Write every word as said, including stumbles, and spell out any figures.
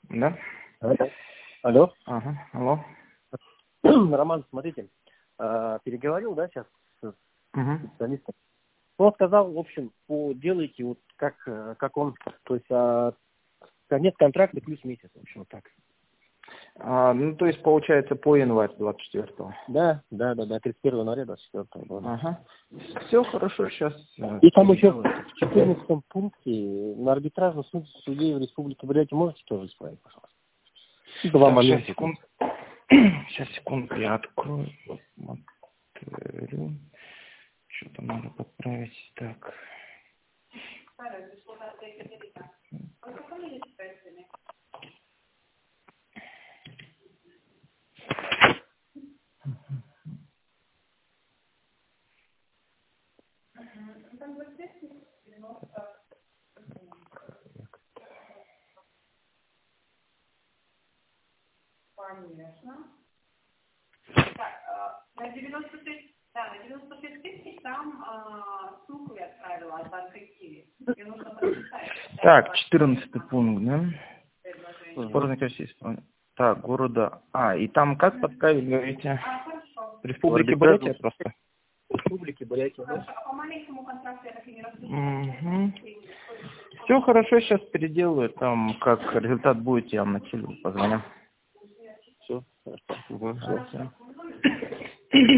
Да? Алло. Алло. Ага, алло. Роман, смотрите, а, переговорил, да, сейчас с Угу. специалистом. Он сказал, в общем, по делайте вот как, э, как он, то есть а, конец контракта плюс месяц, в общем, так. А, ну, то есть, получается, по январь двадцать четвёртого. Да, да, да, да, тридцать первого января двадцать четвёртого года. Ага. Все хорошо, сейчас. И там еще в четырнадцатом пункте на арбитражном суде судей в Республике Бурятия можете тоже исправить, пожалуйста. Два Так, момента. сейчас, секунду. Сейчас, секунду, я открою. Посмотрю. Что там надо подправить. Так. Конечно. Так, на девяносто шесть, да, на девяносто шесть тысяч там а, ссылку я отправила от банка Киви. Мне нужно подписать. Так, четырнадцатый пункт, да? Предложение. Спорный России. Так, города. А, и там как подправить, говорите? А, хорошо. Республики Бурятия просто. Республики Бурятия. Хорошо. А по маленькому контракту я так и не расскажу. Угу. Все хорошо, сейчас переделаю. Там, как результат будет, я вам на телефон позвоню. Все, Спасибо.